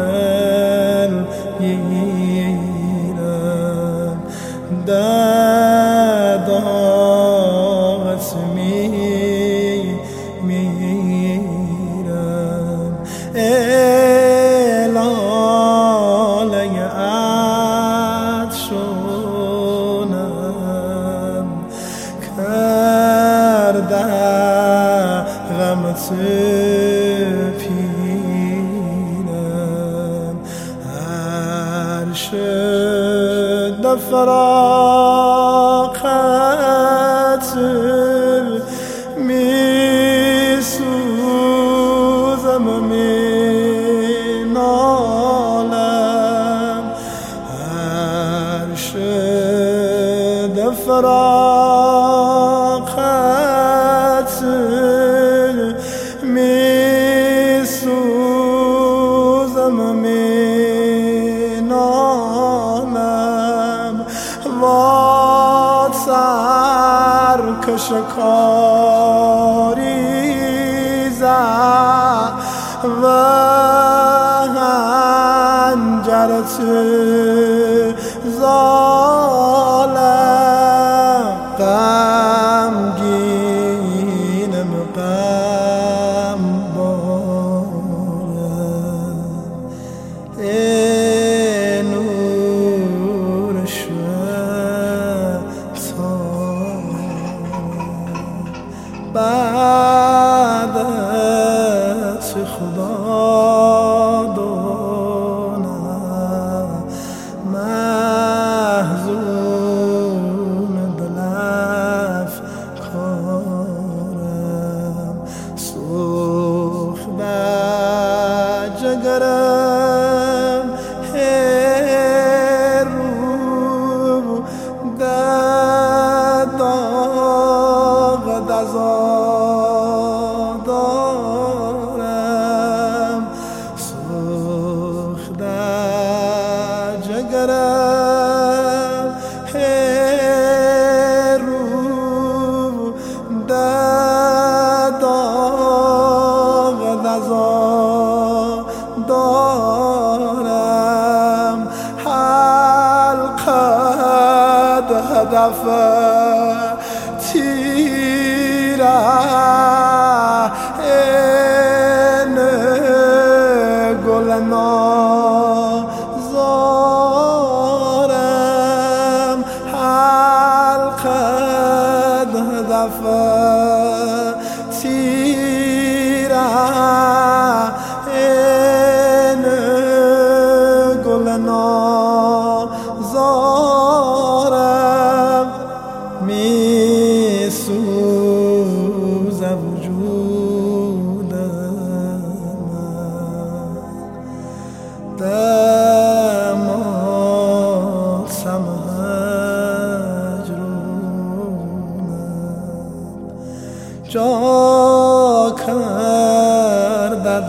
دل گیرم در داغت میرم الاله عطشانم کرده غمت پیرم هر شد فراقت میسوزم مینالم هر شد فراقت میسوزم مینالم وات سرکش کاریزم و هنجرت زالم غمگینم غم بارم ای نور شبتان بعدت خدا دانم محزون دل افکارم سرخ بر جگرم هر رو در داغ دارم سرخ در جگرم هر رو در داغ دارم حلقت هدف تیره این گل نازارم حلقت هدف تیره این گل نازارم میسوز وجودم دماسم هجرونم جا کردد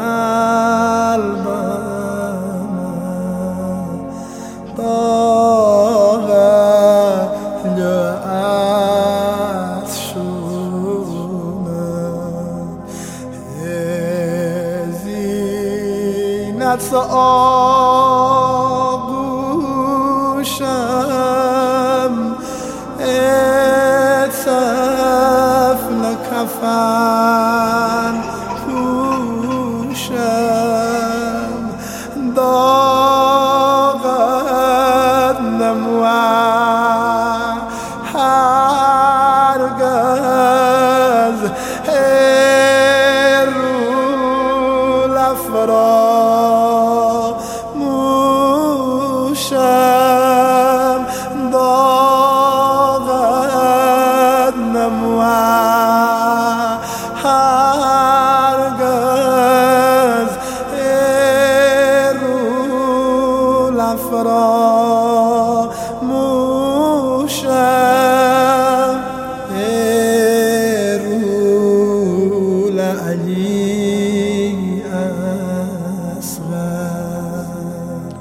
قلبم داغ لعت شونم زینت آغوشم طفل کفن پوشم داغت نموه هرگز هر رو لفراموشم داغت نموه هرگز هر رو لفراموشم رو لعلی اصغر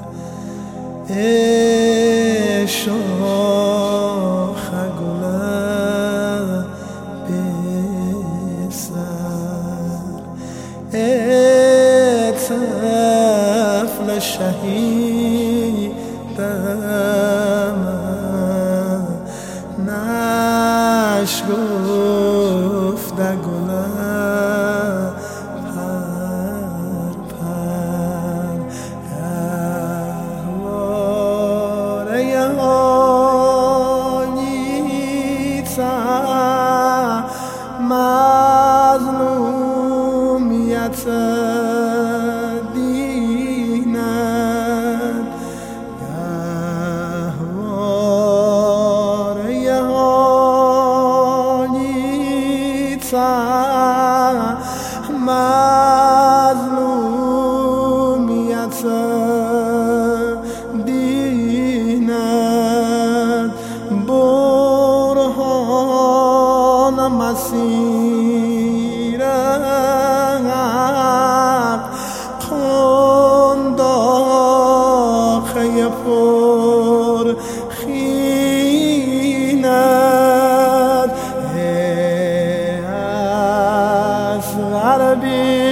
شاخ گل بسر طفل شهیدم نشگفته گلم پر پر گهواره آنیتا مظلومیت دینت گهواره آنیتا مظلومیت دینت برهان مسیر حق قنداخه پر خینت از غربی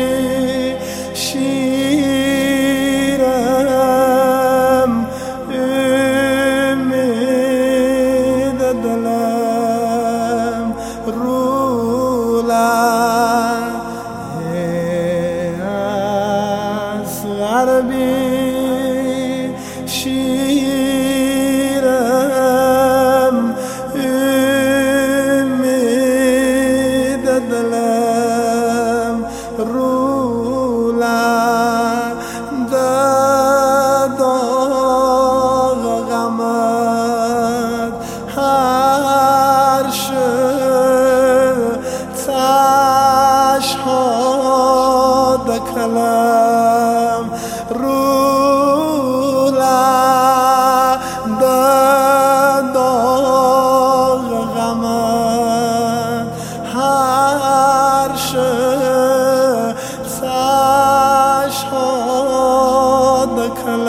شیرم امید دلم رولد از غربی شیرم امید دلم رولد داغ غمت هر تشهاد کلم رولد داغ غمت هر تشهاد کلم